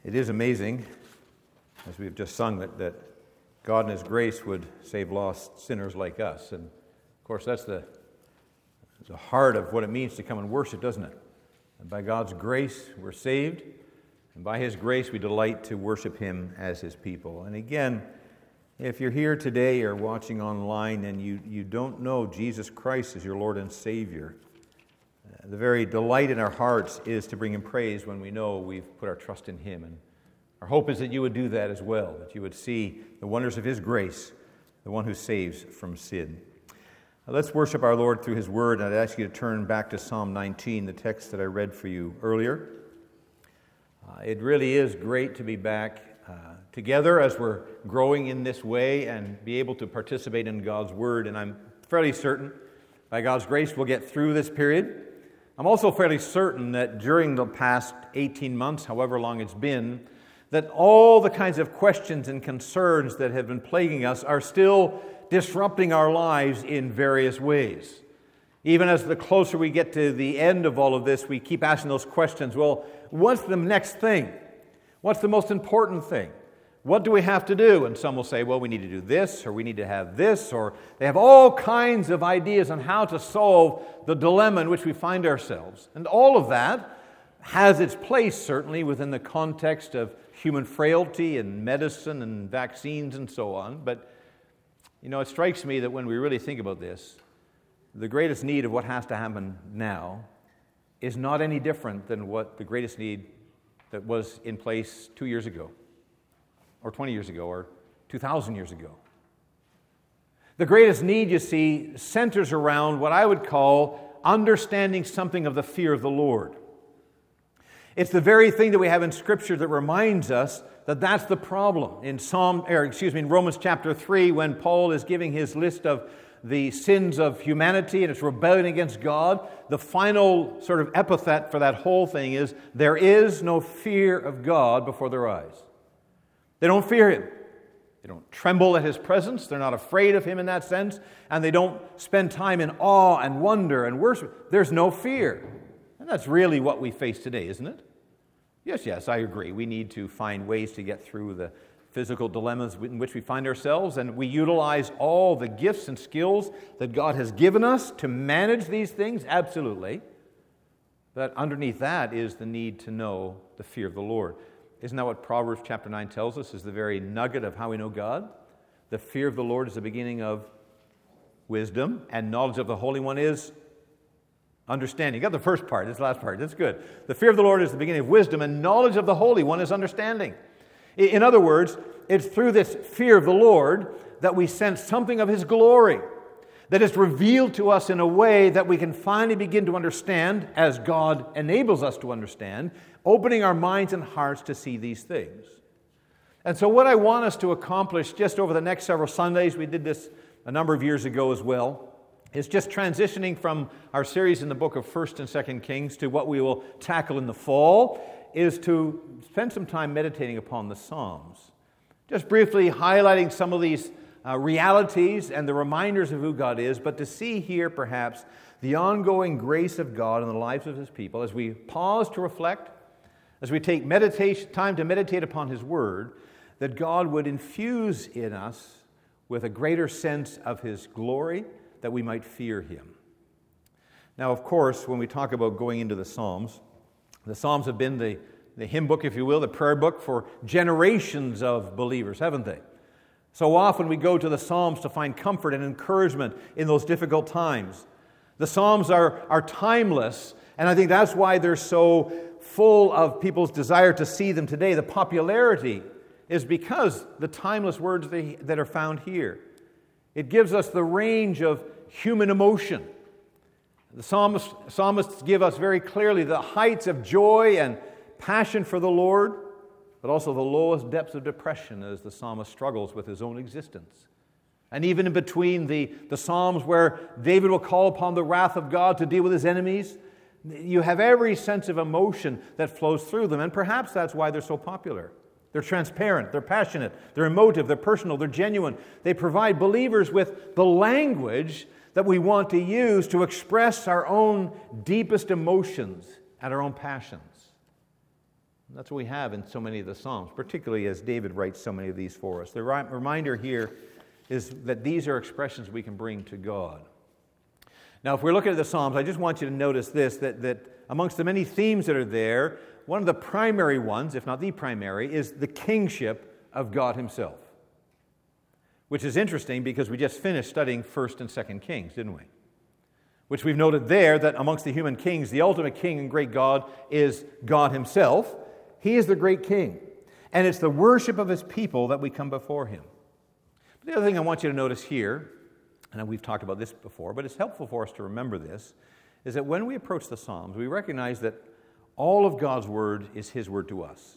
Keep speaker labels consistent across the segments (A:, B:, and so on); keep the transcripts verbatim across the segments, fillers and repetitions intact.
A: It is amazing, as we've just sung, that, that God in His grace would save lost sinners like us. And, of course, that's the, the heart of what it means to come and worship, doesn't it? And by God's grace, we're saved, and by His grace, we delight to worship Him as His people. And again, if you're here today or watching online and you, you don't know Jesus Christ as your Lord and Savior, the very delight in our hearts is to bring Him praise when we know we've put our trust in Him. And our hope is that you would do that as well, that you would see the wonders of His grace, the one who saves from sin. Now, let's worship our Lord through His Word, and I'd ask you to turn back to Psalm nineteen, the text that I read for you earlier. Uh, it really is great to be back uh, together as we're growing in this way and be able to participate in God's Word, and I'm fairly certain, by God's grace, we'll get through this period. I'm also fairly certain that during the past eighteen months, however long it's been, that all the kinds of questions and concerns that have been plaguing us are still disrupting our lives in various ways. Even as the closer we get to the end of all of this, we keep asking those questions. Well, what's the next thing? What's the most important thing? What do we have to do? And some will say, well, we need to do this, or we need to have this, or they have all kinds of ideas on how to solve the dilemma in which we find ourselves. And all of that has its place, certainly, within the context of human frailty and medicine and vaccines and so on. But, you know, it strikes me that when we really think about this, the greatest need of what has to happen now is not any different than what the greatest need that was in place two years ago, or twenty years ago, or two thousand years ago. The greatest need, you see, centers around what I would call understanding something of the fear of the Lord. It's the very thing that we have in Scripture that reminds us that that's the problem. In Psalm, or excuse me, in Romans chapter three, when Paul is giving his list of the sins of humanity and its rebellion against God, the final sort of epithet for that whole thing is, there is no fear of God before their eyes. They don't fear Him. They don't tremble at His presence. They're not afraid of Him in that sense. And they don't spend time in awe and wonder and worship. There's no fear. And that's really what we face today, isn't it? Yes, yes, I agree. We need to find ways to get through the physical dilemmas in which we find ourselves. And we utilize all the gifts and skills that God has given us to manage these things, absolutely. But underneath that is the need to know the fear of the Lord. Isn't that what Proverbs chapter nine tells us is the very nugget of how we know God? The fear of the Lord is the beginning of wisdom, and knowledge of the Holy One is understanding. You got the first part, this last part, that's good. The fear of the Lord is the beginning of wisdom, and knowledge of the Holy One is understanding. In other words, it's through this fear of the Lord that we sense something of His glory, that is revealed to us in a way that we can finally begin to understand, as God enables us to understand, opening our minds and hearts to see these things. And so what I want us to accomplish just over the next several Sundays, we did this a number of years ago as well, is just transitioning from our series in the book of First and Second Kings to what we will tackle in the fall, is to spend some time meditating upon the Psalms. Just briefly highlighting some of these uh, realities and the reminders of who God is, but to see here perhaps the ongoing grace of God in the lives of His people as we pause to reflect, as we take meditation time to meditate upon His Word, that God would infuse in us with a greater sense of His glory, that we might fear Him. Now, of course, when we talk about going into the Psalms, the Psalms have been the, the hymn book, if you will, the prayer book for generations of believers, haven't they? So often we go to the Psalms to find comfort and encouragement in those difficult times. The Psalms are, are timeless, and I think that's why they're so full of people's desire to see them today. The popularity is because the timeless words they, that are found here. It gives us the range of human emotion. The psalmists, psalmists give us very clearly the heights of joy and passion for the Lord, but also the lowest depths of depression as the psalmist struggles with his own existence. And even in between the, the Psalms where David will call upon the wrath of God to deal with his enemies, you have every sense of emotion that flows through them, and perhaps that's why they're so popular. They're transparent, they're passionate, they're emotive, they're personal, they're genuine. They provide believers with the language that we want to use to express our own deepest emotions and our own passions. That's what we have in so many of the Psalms, particularly as David writes so many of these for us. The ri- reminder here is that these are expressions we can bring to God. Now, if we're looking at the Psalms, I just want you to notice this, that, that amongst the many themes that are there, one of the primary ones, if not the primary, is the kingship of God himself. Which is interesting because we just finished studying First and Second Kings, didn't we? Which we've noted there that amongst the human kings, the ultimate king and great God is God himself. He is the great king. And it's the worship of his people that we come before him. But the other thing I want you to notice here, and we've talked about this before, but it's helpful for us to remember this, is that when we approach the Psalms, we recognize that all of God's word is his word to us.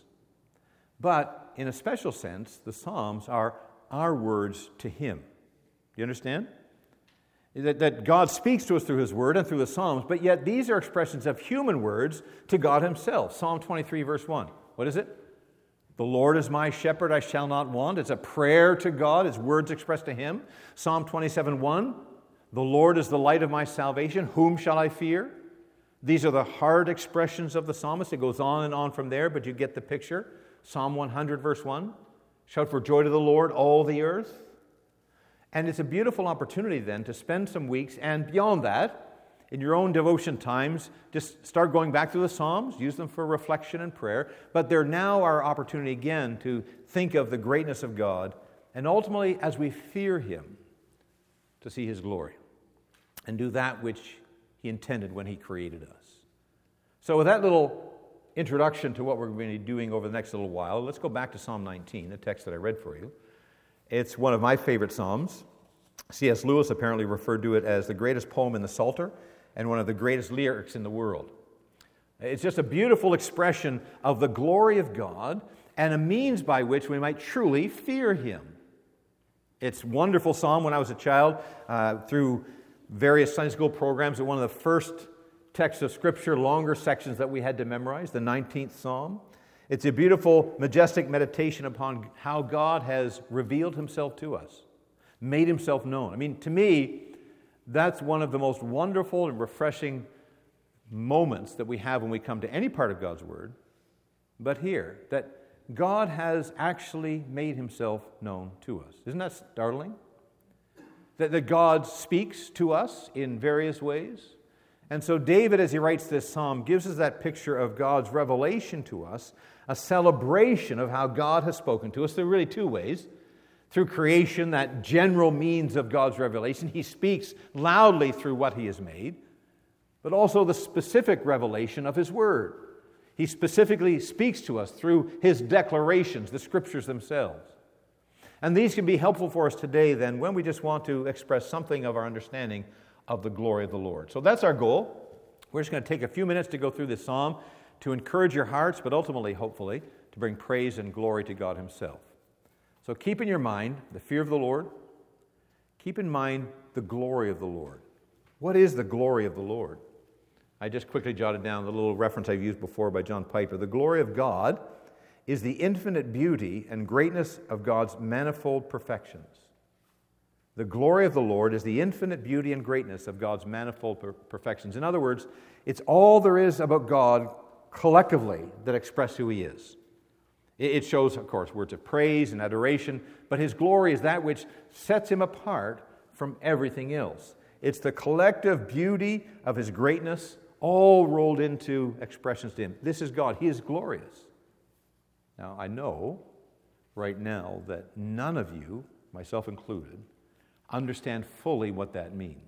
A: But in a special sense, the Psalms are our words to him. Do you understand? That, that God speaks to us through his word and through the Psalms, but yet these are expressions of human words to God himself. Psalm twenty-three, verse one. What is it? The Lord is my shepherd, I shall not want. It's a prayer to God. It's words expressed to him. Psalm twenty-seven, one. The Lord is the light of my salvation. Whom shall I fear? These are the hard expressions of the psalmist. It goes on and on from there, but you get the picture. Psalm one hundred, verse one. Shout for joy to the Lord, all the earth. And it's a beautiful opportunity then to spend some weeks, and beyond that, in your own devotion times, just start going back through the Psalms, use them for reflection and prayer. But they're now our opportunity again to think of the greatness of God, and ultimately, as we fear him, to see his glory and do that which he intended when he created us. So with that little introduction to what we're going to be doing over the next little while, let's go back to Psalm nineteen, the text that I read for you. It's one of my favorite Psalms. C S Lewis apparently referred to it as the greatest poem in the Psalter and one of the greatest lyrics in the world. It's just a beautiful expression of the glory of God and a means by which we might truly fear him. It's a wonderful psalm. When I was a child, uh, through various Sunday school programs, one of the first texts of Scripture, longer sections that we had to memorize, the nineteenth Psalm. It's a beautiful, majestic meditation upon how God has revealed himself to us, made himself known. I mean, to me, that's one of the most wonderful and refreshing moments that we have when we come to any part of God's Word. But here, that God has actually made himself known to us. Isn't that startling? That, that God speaks to us in various ways. And so David, as he writes this psalm, gives us that picture of God's revelation to us, a celebration of how God has spoken to us. There are really two ways. Through creation, that general means of God's revelation. He speaks loudly through what he has made, but also the specific revelation of his word. He specifically speaks to us through his declarations, the Scriptures themselves. And these can be helpful for us today then when we just want to express something of our understanding of the glory of the Lord. So that's our goal. We're just going to take a few minutes to go through this psalm to encourage your hearts, but ultimately, hopefully, to bring praise and glory to God himself. So keep in your mind the fear of the Lord. Keep in mind the glory of the Lord. What is the glory of the Lord? I just quickly jotted down the little reference I've used before by John Piper. The glory of God is the infinite beauty and greatness of God's manifold perfections. The glory of the Lord is the infinite beauty and greatness of God's manifold per- perfections. In other words, it's all there is about God collectively that express who he is. It shows, of course, words of praise and adoration, but his glory is that which sets him apart from everything else. It's the collective beauty of his greatness, all rolled into expressions to him. This is God. He is glorious. Now, I know right now that none of you, myself included, understand fully what that means,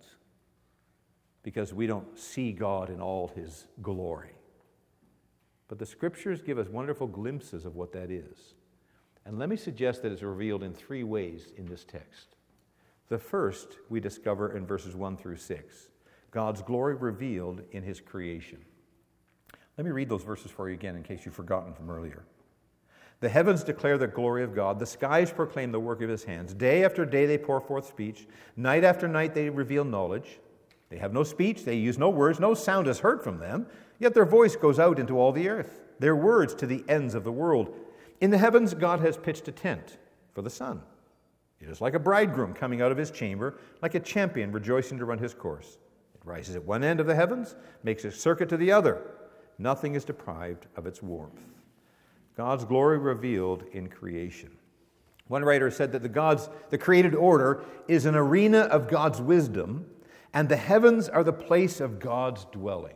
A: because we don't see God in all his glory. But the Scriptures give us wonderful glimpses of what that is. And let me suggest that it's revealed in three ways in this text. The first we discover in verses one through six. God's glory revealed in his creation. Let me read those verses for you again in case you've forgotten from earlier. The heavens declare the glory of God. The skies proclaim the work of his hands. Day after day they pour forth speech. Night after night they reveal knowledge. They have no speech. They use no words. No sound is heard from them. Yet their voice goes out into all the earth, their words to the ends of the world. In the heavens God has pitched a tent for the sun. It is like a bridegroom coming out of his chamber, like a champion rejoicing to run his course. It rises at one end of the heavens, makes a circuit to the other. Nothing is deprived of its warmth. God's glory revealed in creation. One writer said that the God's the created order is an arena of God's wisdom, and the heavens are the place of God's dwelling.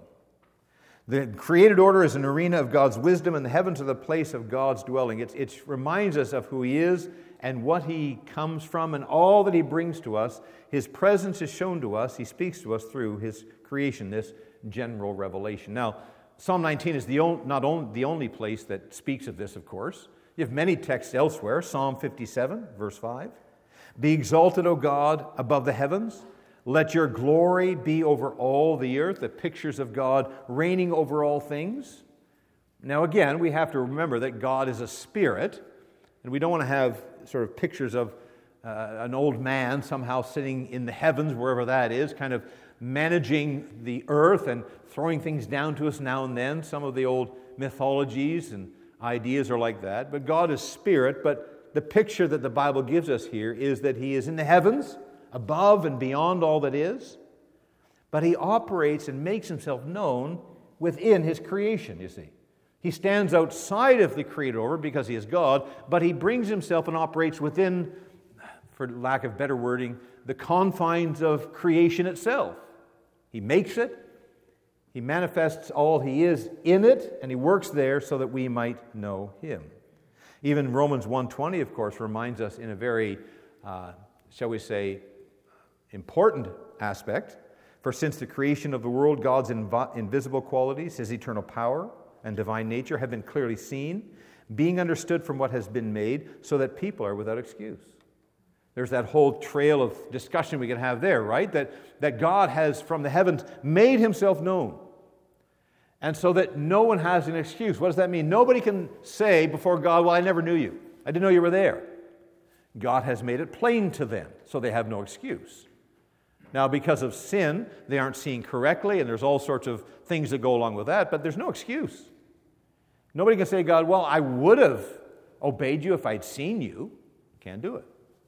A: The created order is an arena of God's wisdom, and the heavens are the place of God's dwelling. It, it reminds us of who He is and what He comes from and all that He brings to us. His presence is shown to us. He speaks to us through His creation, this general revelation. Now, Psalm nineteen is the on, not on, the only place that speaks of this, of course. You have many texts elsewhere. Psalm fifty-seven, verse five. Be exalted, O God, above the heavens. Let your glory be over all the earth. The pictures of God reigning over all things. Now again, we have to remember that God is a spirit, and we don't want to have sort of pictures of uh, an old man somehow sitting in the heavens, wherever that is, kind of managing the earth and throwing things down to us now and then. Some of the old mythologies and ideas are like that. But God is spirit, but the picture that the Bible gives us here is that He is in the heavens, above and beyond all that is, but He operates and makes Himself known within His creation, you see. He stands outside of the created order because He is God, but He brings Himself and operates within, for lack of better wording, the confines of creation itself. He makes it, He manifests all He is in it, and He works there so that we might know Him. Even Romans one twenty, of course, reminds us in a very, uh, shall we say, important aspect. For since the creation of the world, God's inv- invisible qualities, His eternal power and divine nature have been clearly seen, being understood from what has been made, so that people are without excuse. There's that whole trail of discussion we can have there, right? That, that God has, from the heavens, made Himself known. And so that no one has an excuse. What does that mean? Nobody can say before God, well, I never knew you. I didn't know you were there. God has made it plain to them, so they have no excuse. Now, because of sin, they aren't seeing correctly, and there's all sorts of things that go along with that, but there's no excuse. Nobody can say to God, well, I would have obeyed you if I'd seen you. Can't do it.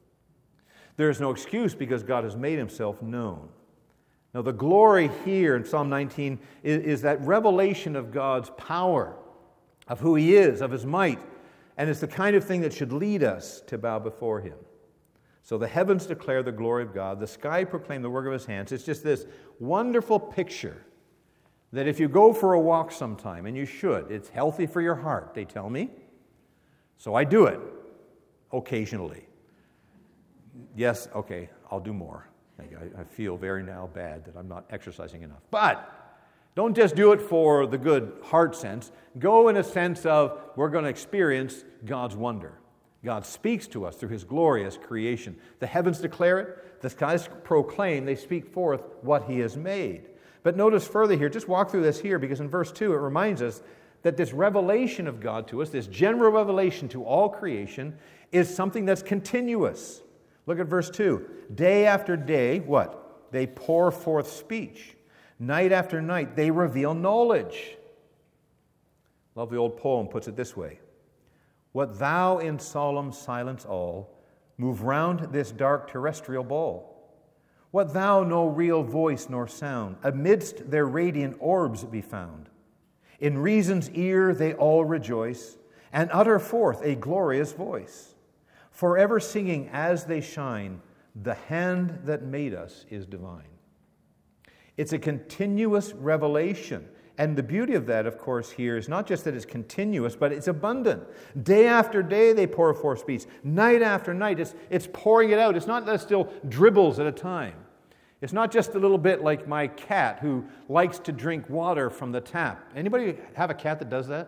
A: There is no excuse because God has made Himself known. Now, the glory here in Psalm nineteen is, is that revelation of God's power, of who He is, of His might, and it's the kind of thing that should lead us to bow before Him. So the heavens declare the glory of God, the sky proclaim the work of His hands. It's just this wonderful picture that if you go for a walk sometime, and you should, it's healthy for your heart, they tell me. So I do it occasionally. Yes, okay, I'll do more. I, I feel very now bad that I'm not exercising enough. But don't just do it for the good heart sense. Go in a sense of we're going to experience God's wonder. God speaks to us through His glorious creation. The heavens declare it. The skies proclaim. They speak forth what He has made. But notice further here, just walk through this here, because in verse two it reminds us that this revelation of God to us, this general revelation to all creation, is something that's continuous. Look at verse two. Day after day, what? They pour forth speech. Night after night, they reveal knowledge. Love the old poem puts it this way. What thou in solemn silence all, move round this dark terrestrial ball. What thou no real voice nor sound, amidst their radiant orbs be found. In reason's ear they all rejoice, and utter forth a glorious voice. Forever singing as they shine, the hand that made us is divine. It's a continuous revelation. And the beauty of that, of course, here is not just that it's continuous, but it's abundant. Day after day, they pour forth speech. Night after night, it's, it's pouring it out. It's not that still dribbles at a time. It's not just a little bit like my cat who likes to drink water from the tap. Anybody have a cat that does that?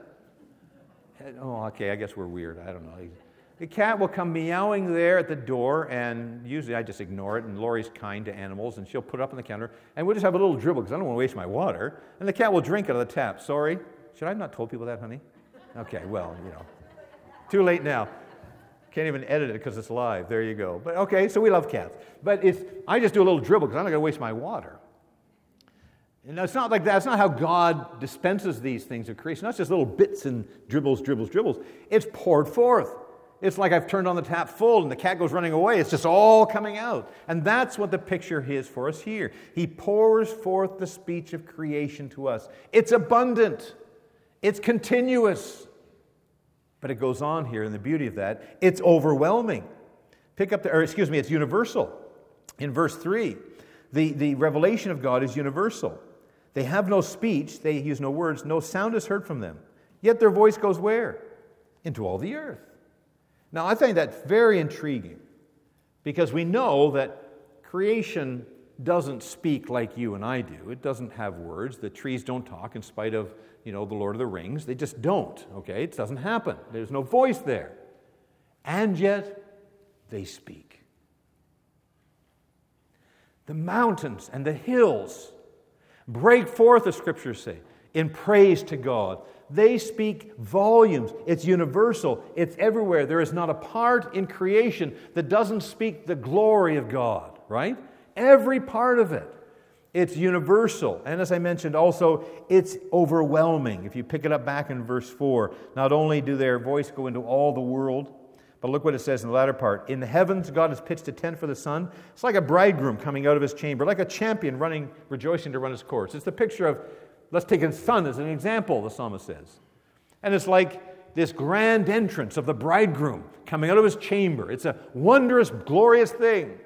A: Oh, okay, I guess we're weird. I don't know. The cat will come meowing there at the door, and usually I just ignore it, and Lori's kind to animals, and she'll put it up on the counter, and we'll just have a little dribble, because I don't want to waste my water, and the cat will drink out of the tap. Sorry? Should I have not told people that, honey? Okay, well, you know. Too late now. Can't even edit it because it's live. There you go. But okay, so we love cats. But it's, I just do a little dribble, because I'm not going to waste my water. And it's not like that. It's not how God dispenses these things of creation. It's not just little bits and dribbles, dribbles, dribbles. It's poured forth. It's like I've turned on the tap full and the cat goes running away. It's just all coming out. And that's what the picture is for us here. He pours forth the speech of creation to us. It's abundant. It's continuous. But it goes on here, and the beauty of that, it's overwhelming. Pick up the, or excuse me, it's universal. In verse three, the, the revelation of God is universal. They have no speech, they use no words, no sound is heard from them. Yet their voice goes where? Into all the earth. Now, I find that very intriguing, because we know that creation doesn't speak like you and I do. It doesn't have words. The trees don't talk in spite of, you know, the Lord of the Rings. They just don't, okay? It doesn't happen. There's no voice there. And yet, they speak. The mountains and the hills break forth, the Scriptures say, in praise to God. They speak volumes. It's universal. It's everywhere. There is not a part in creation that doesn't speak the glory of God, right? Every part of it. It's universal. And as I mentioned also, it's overwhelming. If you pick it up back in verse four, not only do their voice go into all the world, but look what it says in the latter part. In the heavens, God has pitched a tent for the sun. It's like a bridegroom coming out of his chamber, like a champion running, rejoicing to run his course. It's the picture of, let's take the sun as an example, the psalmist says. And it's like this grand entrance of the bridegroom coming out of his chamber. It's a wondrous, glorious thing.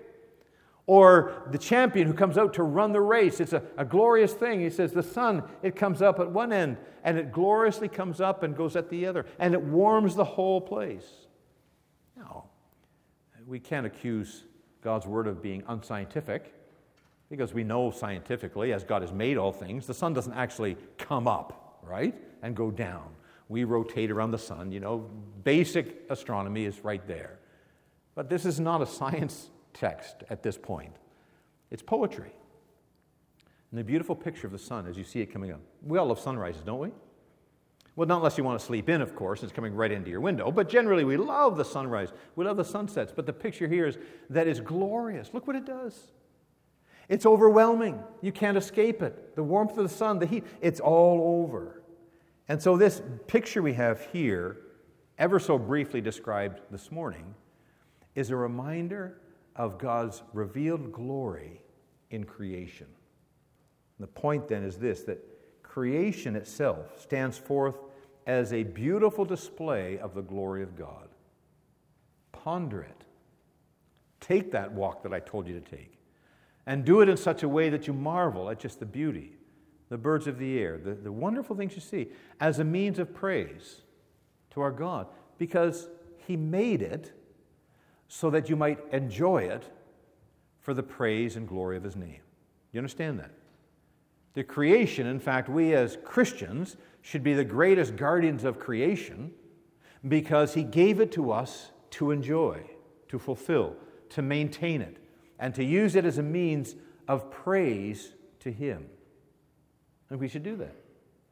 A: Or the champion who comes out to run the race. It's a, a glorious thing. He says the sun, it comes up at one end, and it gloriously comes up and goes at the other. And it warms the whole place. No, we can't accuse God's word of being unscientific, because we know scientifically, as God has made all things, the sun doesn't actually come up, right, and go down. We rotate around the sun. You know, basic astronomy is right there. But this is not a science text at this point. It's poetry. And the beautiful picture of the sun as you see it coming up. We all love sunrises, don't we? Well, not unless you want to sleep in, of course. It's coming right into your window. But generally, we love the sunrise. We love the sunsets. But the picture here is that is glorious. Look what it does. It's overwhelming. You can't escape it. The warmth of the sun, the heat, it's all over. And so this picture we have here, ever so briefly described this morning, is a reminder of God's revealed glory in creation. And the point then is this, that creation itself stands forth as a beautiful display of the glory of God. Ponder it. Take that walk that I told you to take. And do it in such a way that you marvel at just the beauty, the birds of the air, the, the wonderful things you see, as a means of praise to our God. Because He made it so that you might enjoy it for the praise and glory of His name. You understand that? The creation, in fact, we as Christians should be the greatest guardians of creation, because He gave it to us to enjoy, to fulfill, to maintain it, and to use it as a means of praise to Him. And we should do that.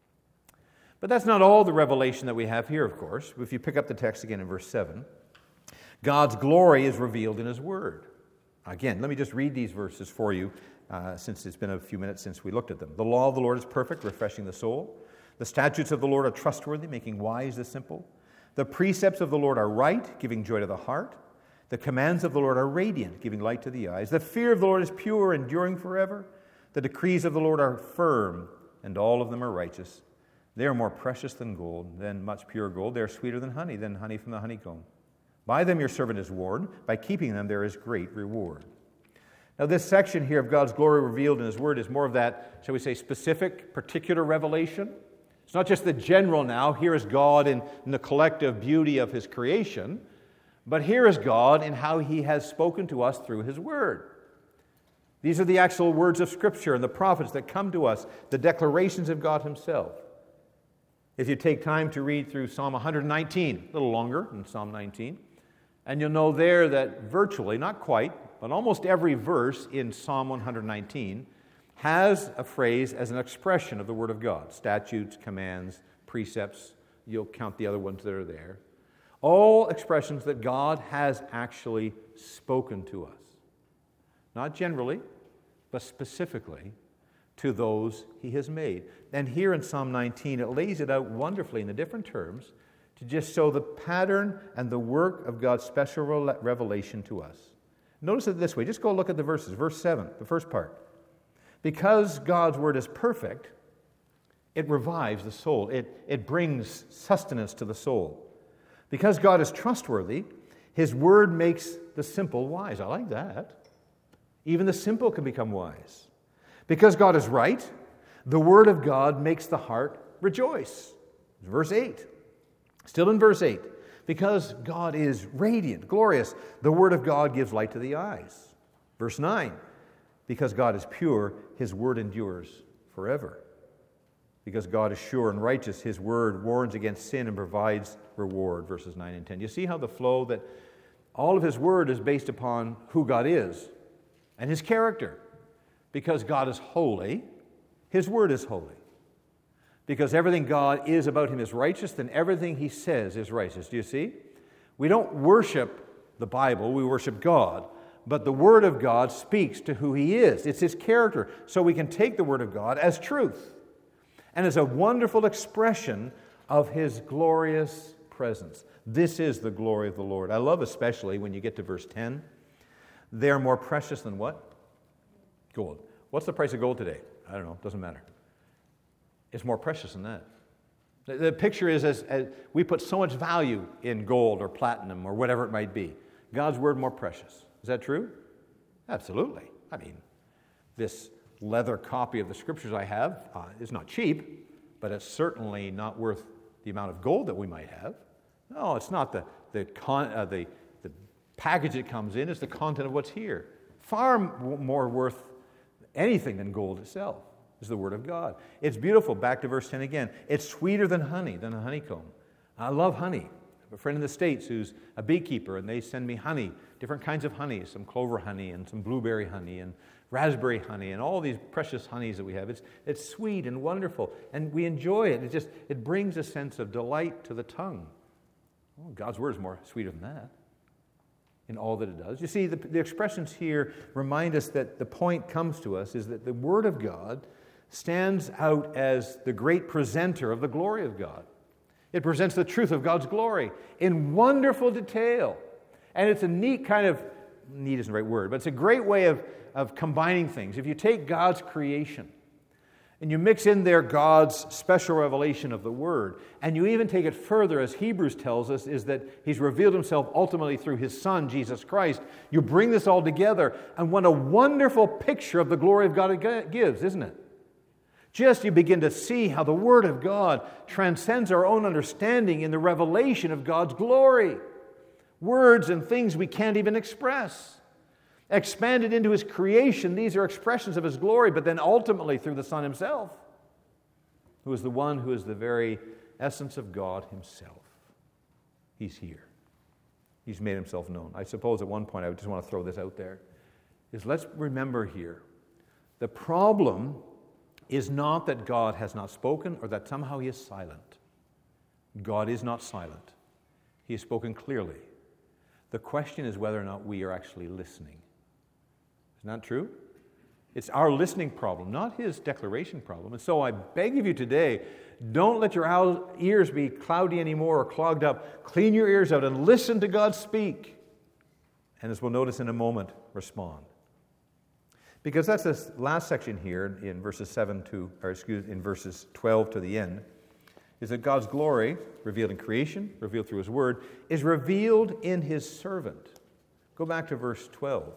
A: But that's not all the revelation that we have here, of course. If you pick up the text again in verse seven, God's glory is revealed in His Word. Again, let me just read these verses for you, uh, since it's been a few minutes since we looked at them. The law of the Lord is perfect, refreshing the soul. The statutes of the Lord are trustworthy, making wise the simple. The precepts of the Lord are right, giving joy to the heart. The commands of the Lord are radiant, giving light to the eyes. The fear of the Lord is pure, enduring forever. The decrees of the Lord are firm, and all of them are righteous. They are more precious than gold, than much pure gold. They are sweeter than honey, than honey from the honeycomb. By them your servant is warned. By keeping them there is great reward. Now this section here of God's glory revealed in His Word is more of that, shall we say, specific, particular revelation. It's not just the general now, here is God in, in the collective beauty of His creation, but here is God in how He has spoken to us through His Word. These are the actual words of Scripture and the prophets that come to us, the declarations of God Himself. If you take time to read through Psalm one nineteen, a little longer than Psalm nineteen, and you'll know there that virtually, not quite, but almost every verse in Psalm one nineteen has a phrase as an expression of the Word of God. Statutes, commands, precepts, you'll count the other ones that are there. All expressions that God has actually spoken to us. Not generally, but specifically to those He has made. And here in Psalm nineteen, it lays it out wonderfully in the different terms to just show the pattern and the work of God's special revelation to us. Notice it this way. Just go look at the verses. Verse seven, the first part. Because God's Word is perfect, it revives the soul. It, it brings sustenance to the soul. Because God is trustworthy, His word makes the simple wise. I like that. Even the simple can become wise. Because God is right, the word of God makes the heart rejoice. Verse eight. Still in verse eight. Because God is radiant, glorious, the word of God gives light to the eyes. Verse nine. Because God is pure, His word endures forever. Because God is sure and righteous, His word warns against sin and provides reward. Verses nine and ten. You see how the flow that all of His word is based upon who God is and His character. Because God is holy, His word is holy. Because everything God is about Him is righteous, then everything He says is righteous. Do you see? We don't worship the Bible, we worship God. But the Word of God speaks to who He is. It's His character. So we can take the Word of God as truth and as a wonderful expression of His glorious presence. This is the glory of the Lord. I love especially when you get to verse ten. They are more precious than what? Gold. What's the price of gold today? I don't know. Doesn't matter. It's more precious than that. The, the picture is as, as we put so much value in gold or platinum or whatever it might be. God's Word more precious. Is that true? Absolutely. I mean, this leather copy of the Scriptures I have uh, is not cheap, but it's certainly not worth the amount of gold that we might have. No, it's not the the con, uh, the, the package it comes in. It's the content of what's here. Far m- more worth anything than gold itself is the Word of God. It's beautiful. Back to verse ten again. It's sweeter than honey, than a honeycomb. I love honey. I have a friend in the States who's a beekeeper, and they send me honey, different kinds of honey, some clover honey and some blueberry honey and raspberry honey and all these precious honeys that we have. It's, it's sweet and wonderful, and we enjoy it. It just it brings a sense of delight to the tongue. Oh, God's Word is more sweeter than that in all that it does. You see, the, the expressions here remind us that the point comes to us is that the Word of God stands out as the great presenter of the glory of God. It presents the truth of God's glory in wonderful detail. And it's a neat kind of, neat isn't the right word, but it's a great way of, of combining things. If you take God's creation and you mix in there God's special revelation of the Word, and you even take it further, as Hebrews tells us, is that He's revealed Himself ultimately through His Son, Jesus Christ. You bring this all together, and what a wonderful picture of the glory of God it gives, isn't it? Just you begin to see how the Word of God transcends our own understanding in the revelation of God's glory. Words and things we can't even express. Expanded into His creation, these are expressions of His glory, but then ultimately through the Son Himself, who is the one who is the very essence of God Himself. He's here. He's made Himself known. I suppose at one point I would just want to throw this out there, is let's remember here, the problem is not that God has not spoken or that somehow He is silent. God is not silent. He has spoken clearly. The question is whether or not we are actually listening. Isn't that true? It's our listening problem, not His declaration problem. And so I beg of you today, don't let your ears be cloudy anymore or clogged up. Clean your ears out and listen to God speak. And as we'll notice in a moment, respond. Because that's this last section here in verses seven to, or excuse, in verses twelve to the end, is that God's glory, revealed in creation, revealed through His Word, is revealed in His servant. Go back to verse twelve.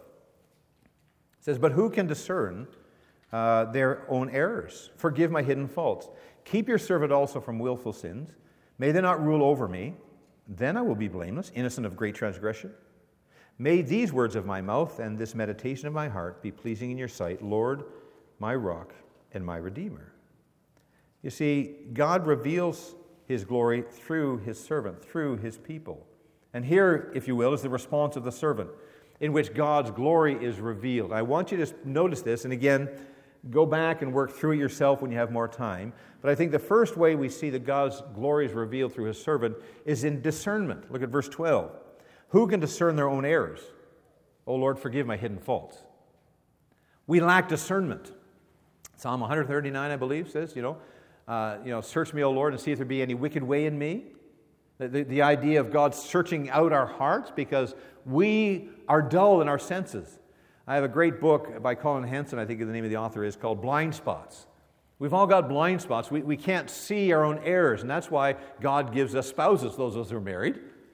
A: It says, "But who can discern uh, their own errors? Forgive my hidden faults. Keep your servant also from willful sins. May they not rule over me. Then I will be blameless, innocent of great transgression. May these words of my mouth and this meditation of my heart be pleasing in your sight, Lord, my rock and my redeemer." You see, God reveals His glory through His servant, through His people. And here, if you will, is the response of the servant, in which God's glory is revealed. I want you to notice this, and again, go back and work through it yourself when you have more time. But I think the first way we see that God's glory is revealed through His servant is in discernment. Look at verse twelve. Who can discern their own errors? O Lord, forgive my hidden faults. We lack discernment. Psalm one thirty-nine, I believe, says, you know, uh, you know, search me, O Lord, and see if there be any wicked way in me. The, the, the idea of God searching out our hearts because we are dull in our senses. I have a great book by Colin Hansen, I think the name of the author is, called Blind Spots. We've all got blind spots. We, we can't see our own errors, and that's why God gives us spouses, those of us who are married,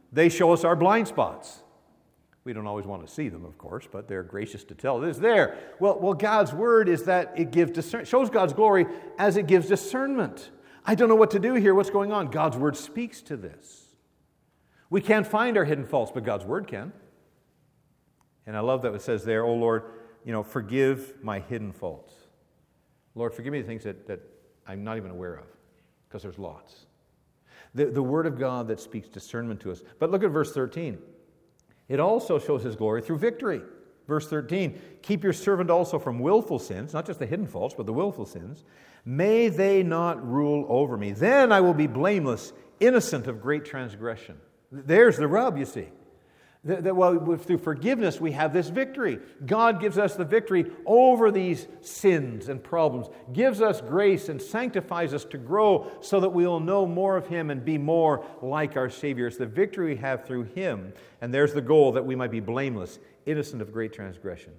A: They show us our blind spots. We don't always want to see them, of course, but they're gracious to tell us there. Well, well, God's Word is that it gives discern- shows God's glory as it gives discernment. I don't know what to do here. What's going on? God's Word speaks to this. We can't find our hidden faults, but God's Word can. And I love that it says there, "Oh Lord, you know, forgive my hidden faults." Lord, forgive me the things that, that I'm not even aware of, because there's lots. The, the Word of God that speaks discernment to us. But look at verse thirteen. It also shows His glory through victory. Verse thirteen, "Keep your servant also from willful sins," not just the hidden faults, but the willful sins. "May they not rule over me. Then I will be blameless, innocent of great transgression." There's the rub, you see. That, that, well, through forgiveness, we have this victory. God gives us the victory over these sins and problems, gives us grace and sanctifies us to grow so that we will know more of Him and be more like our Savior. It's the victory we have through Him, and there's the goal, that we might be blameless, innocent of great transgression.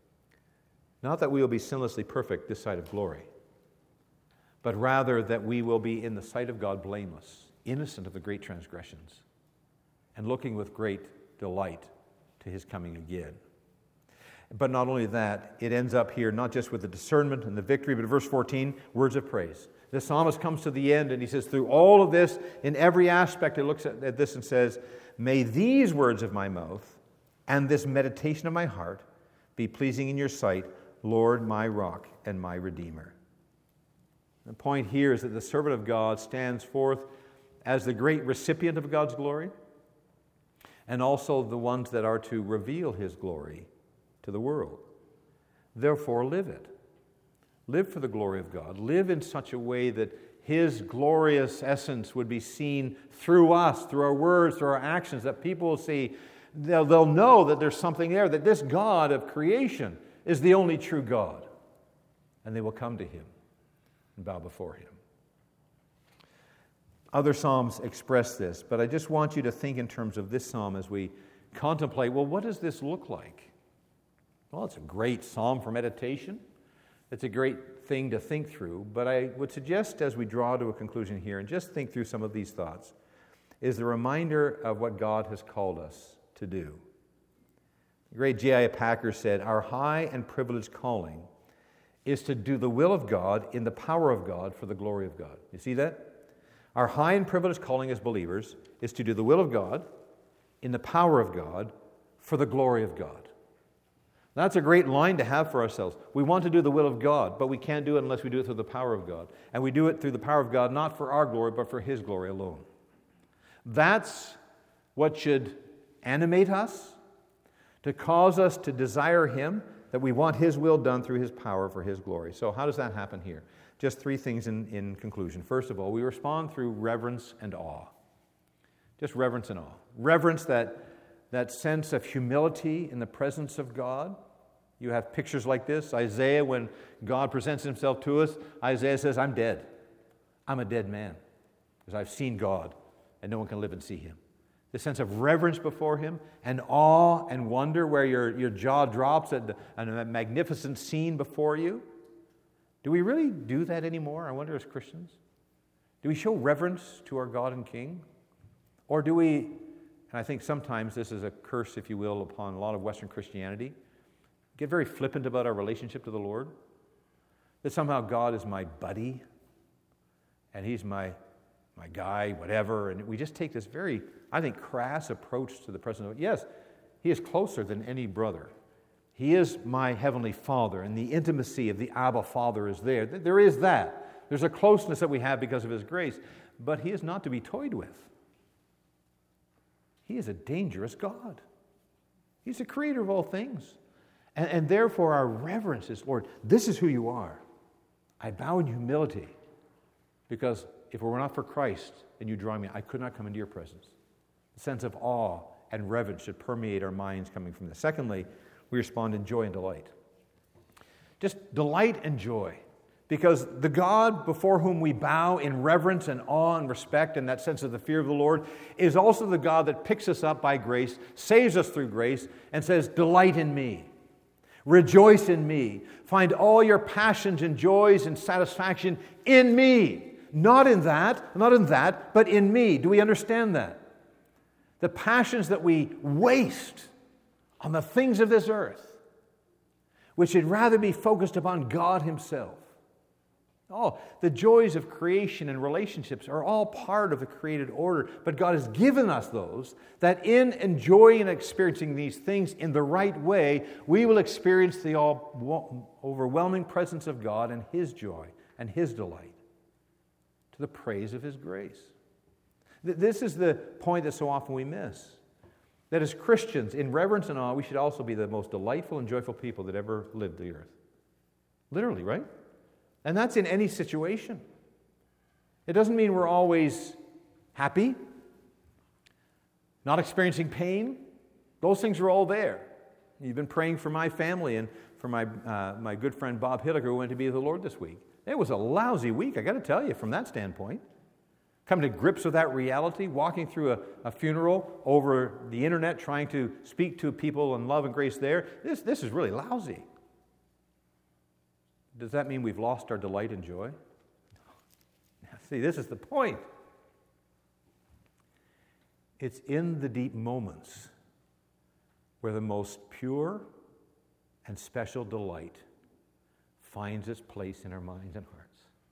A: Not that we will be sinlessly perfect this side of glory, but rather that we will be in the sight of God blameless, innocent of the great transgressions, and looking with great delight to His coming again. But not only that, it ends up here not just with the discernment and the victory, but verse fourteen, words of praise. The psalmist comes to the end and he says, through all of this, in every aspect, he looks at, at this and says, "May these words of my mouth and this meditation of my heart be pleasing in your sight, Lord, my rock and my redeemer." The point here is that the servant of God stands forth as the great recipient of God's glory, and also the ones that are to reveal His glory to the world. Therefore, live it. Live for the glory of God. Live in such a way that His glorious essence would be seen through us, through our words, through our actions, that people will see, they'll, they'll know that there's something there, that this God of creation is the only true God. And they will come to Him and bow before Him. Other psalms express this, but I just want you to think in terms of this psalm as we contemplate, well, what does this look like? Well, it's a great psalm for meditation. It's a great thing to think through, but I would suggest as we draw to a conclusion here and just think through some of these thoughts, is the reminder of what God has called us to do. The great J I Packer said, "Our high and privileged calling is to do the will of God in the power of God for the glory of God." You see that? Our high and privileged calling as believers is to do the will of God in the power of God for the glory of God. That's a great line to have for ourselves. We want to do the will of God, but we can't do it unless we do it through the power of God. And we do it through the power of God, not for our glory, but for His glory alone. That's what should animate us, to cause us to desire Him, that we want His will done through His power for His glory. So how does that happen here? Just three things in, in conclusion. First of all, we respond through reverence and awe. Just reverence and awe. Reverence, that, that sense of humility in the presence of God. You have pictures like this. Isaiah, when God presents Himself to us, Isaiah says, "I'm dead. I'm a dead man, because I've seen God, and no one can live and see Him." The sense of reverence before Him, and awe and wonder, where your, your jaw drops at, the, at a magnificent scene before you. Do we really do that anymore, I wonder, as Christians? Do we show reverence to our God and King? Or do we, and I think sometimes this is a curse, if you will, upon a lot of Western Christianity, get very flippant about our relationship to the Lord? That somehow God is my buddy, and He's my, my guy, whatever, and we just take this very, I think, crass approach to the presence of God. Yes, He is closer than any brother. He is my Heavenly Father, and the intimacy of the Abba Father is there. There is that. There's a closeness that we have because of His grace, but He is not to be toyed with. He is a dangerous God. He's the creator of all things. And, and therefore our reverence is, Lord, this is who You are. I bow in humility, because if it were not for Christ and You draw me, I could not come into Your presence. The sense of awe and reverence should permeate our minds coming from this. Secondly, we respond in joy and delight. Just delight and joy. Because the God before whom we bow in reverence and awe and respect and that sense of the fear of the Lord is also the God that picks us up by grace, saves us through grace, and says, "Delight in Me. Rejoice in Me. Find all your passions and joys and satisfaction in Me." Not in that, not in that, but in Me. Do we understand that? the passions that we waste on the things of this earth, which should rather be focused upon God Himself. Oh, the joys of creation and relationships are all part of the created order, but God has given us those, that in enjoying and experiencing these things in the right way, we will experience the all overwhelming presence of God and His joy and His delight, to the praise of His grace. This is the point that so often we miss. That as Christians, in reverence and awe, we should also be the most delightful and joyful people that ever lived the earth. Literally, right? And that's in any situation. It doesn't mean we're always happy, not experiencing pain. Those things are all there. You've been praying for my family and for my uh, my good friend Bob Hilliger, who went to be with the Lord this week. It was a lousy week, I got to tell you, from that standpoint. Coming to grips with that reality, walking through a, a funeral over the internet, trying to speak to people in love and grace there. This, this is really lousy. Does that mean we've lost our delight and joy? See, this is the point. It's in the deep moments where the most pure and special delight finds its place in our minds and hearts.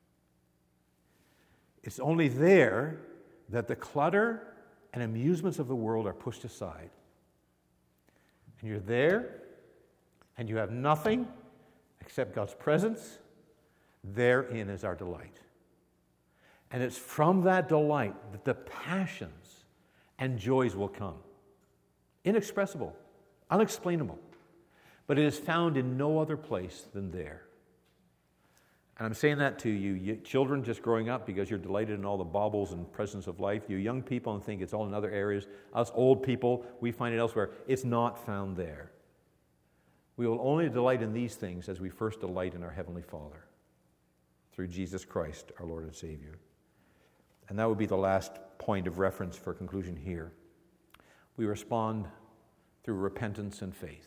A: It's only there that the clutter and amusements of the world are pushed aside. And you're there, and you have nothing except God's presence. Therein is our delight. And it's from that delight that the passions and joys will come. Inexpressible, unexplainable. But it is found in no other place than there. And I'm saying that to you, you children just growing up because you're delighted in all the baubles and presence of life. You young people and think it's all in other areas. Us old people, we find it elsewhere. It's not found there. We will only delight in these things as we first delight in our Heavenly Father through Jesus Christ, our Lord and Savior. And that would be the last point of reference for conclusion here. We respond through repentance and faith.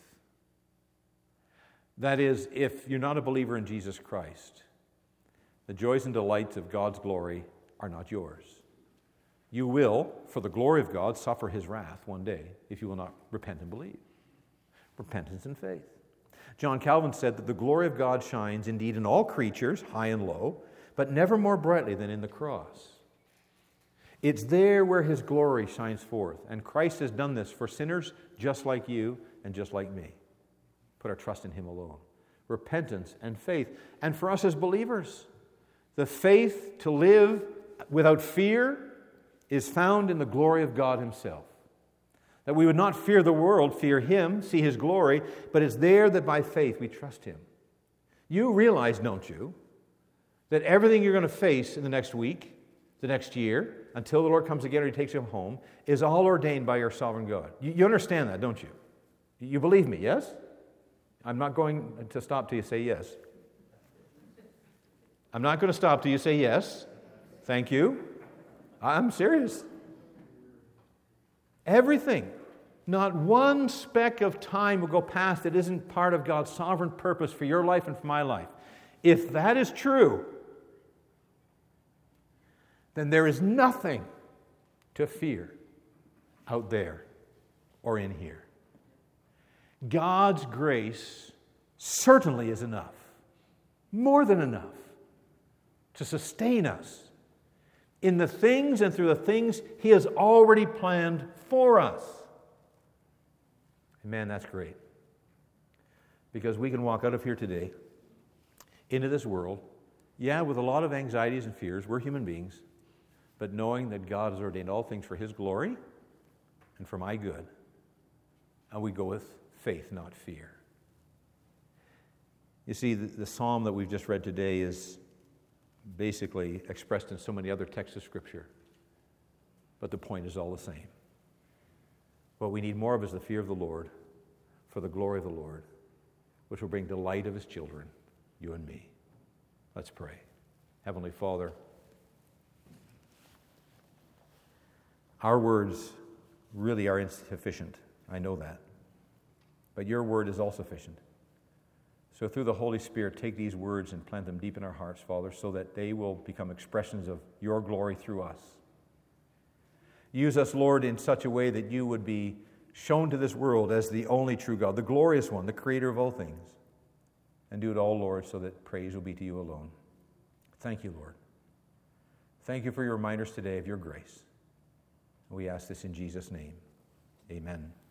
A: That is, if you're not a believer in Jesus Christ, the joys and delights of God's glory are not yours. You will, for the glory of God, suffer His wrath one day if you will not repent and believe. Repentance and faith. John Calvin said that the glory of God shines indeed in all creatures, high and low, but never more brightly than in the cross. It's there where His glory shines forth, and Christ has done this for sinners just like you and just like me. Put our trust in Him alone. Repentance and faith. And for us as believers, the faith to live without fear is found in the glory of God Himself. That we would not fear the world, fear Him, see His glory, but it's there that by faith we trust Him. You realize, don't you, that everything you're going to face in the next week, the next year, until the Lord comes again or He takes you home, is all ordained by your sovereign God. You, you understand that, don't you? You believe me, yes? I'm not going to stop till you say yes. I'm not going to stop till you say yes. Thank you. I'm serious. Everything. Not one speck of time will go past that isn't part of God's sovereign purpose for your life and for my life. If that is true, then there is nothing to fear out there or in here. God's grace certainly is enough, more than enough, to sustain us in the things and through the things He has already planned for us. And man, that's great. Because we can walk out of here today into this world, yeah, with a lot of anxieties and fears. We're human beings, but knowing that God has ordained all things for His glory and for my good. And we go with faith, not fear. You see, the, the psalm that we've just read today is basically expressed in so many other texts of Scripture. But the point is all the same. What we need more of is the fear of the Lord for the glory of the Lord, which will bring delight of His children, you and me. Let's pray. Heavenly Father, our words really are insufficient. I know that. But your word is all sufficient. So through the Holy Spirit, take these words and plant them deep in our hearts, Father, so that they will become expressions of your glory through us. Use us, Lord, in such a way that you would be shown to this world as the only true God, the glorious one, the creator of all things. And do it all, Lord, so that praise will be to you alone. Thank you, Lord. Thank you for your reminders today of your grace. We ask this in Jesus' name. Amen.